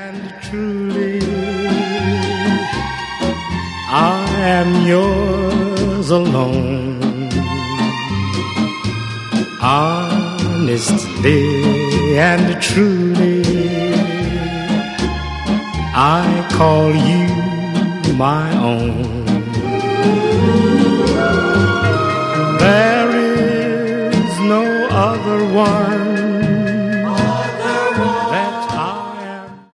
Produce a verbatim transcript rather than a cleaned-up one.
and truly, I am yours alone. Honestly and truly, I call you my own.